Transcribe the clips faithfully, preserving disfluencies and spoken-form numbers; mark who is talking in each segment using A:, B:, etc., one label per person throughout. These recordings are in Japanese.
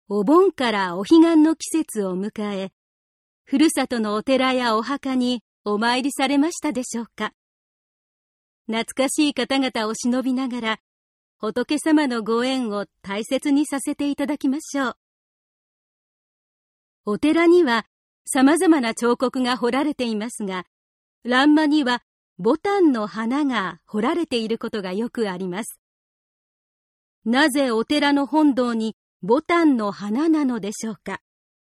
A: お盆からお彼岸の季節を迎え、ふるさとのお寺やお墓にお参りされましたでしょうか。懐かしい方々を偲びながら、仏様のご縁を大切にさせていただきましょう。お寺には様々な彫刻が彫られていますが、欄間には牡丹の花が彫られていることがよくあります。なぜお寺の本堂に牡丹の花なのでしょうか。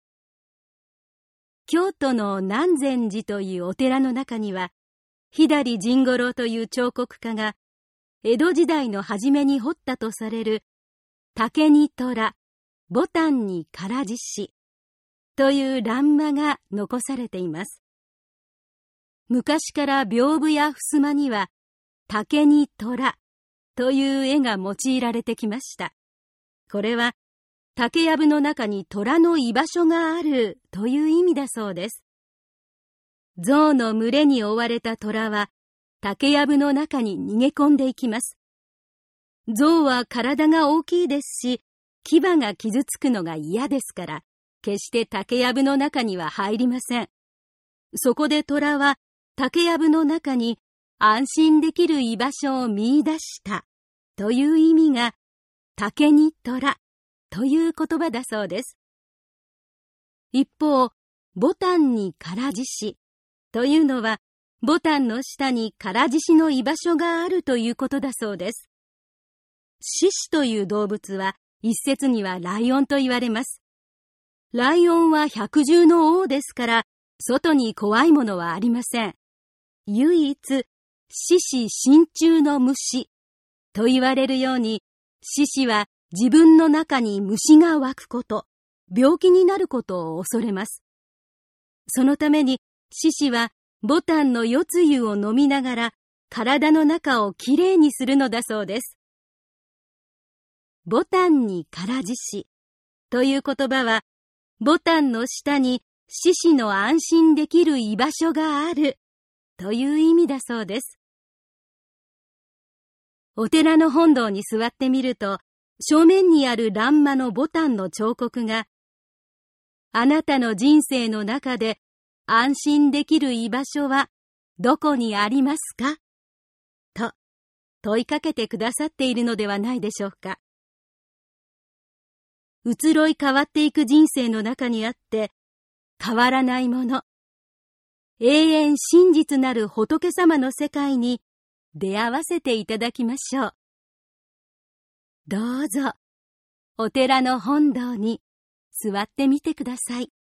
A: 京都の南禅寺というお寺の中には、左甚五郎という彫刻家が、江戸時代の初めに彫ったとされる、竹に虎、牡丹に唐獅子という欄間が残されています。昔から屏風や襖には、竹に虎という絵が用いられてきました。これは、竹やぶの中に虎の居場所があるという意味だそうです。象の群れに追われた虎は、竹やぶの中に逃げ込んでいきます。象は体が大きいですし、牙が傷つくのが嫌ですから、決して竹やぶの中には入りません。そこで虎は、竹やぶの中に安心できる居場所を見出したという意味が、竹に虎という言葉だそうです。一方、牡丹に唐獅子というのは、牡丹の下に唐獅子の居場所があるということだそうです。獅子という動物は、一説にはライオンと言われます。ライオンは百獣の王ですから、外に怖いものはありません。唯一、獅子心中の虫と言われるように、獅子は自分の中に虫が湧くこと、病気になることを恐れます。そのために、獅子は牡丹の夜露湯を飲みながら、体の中をきれいにするのだそうです。牡丹に唐獅子という言葉は、牡丹の下に獅子の安心できる居場所があるという意味だそうです。お寺の本堂に座ってみると、正面にある欄間の牡丹の彫刻が、あなたの人生の中で安心できる居場所はどこにありますかと問いかけてくださっているのではないでしょうか。移ろい変わっていく人生の中にあって、変わらないもの、永遠真実なる仏様の世界に出会わせていただきましょう。どうぞ、お寺の本堂に座ってみてください。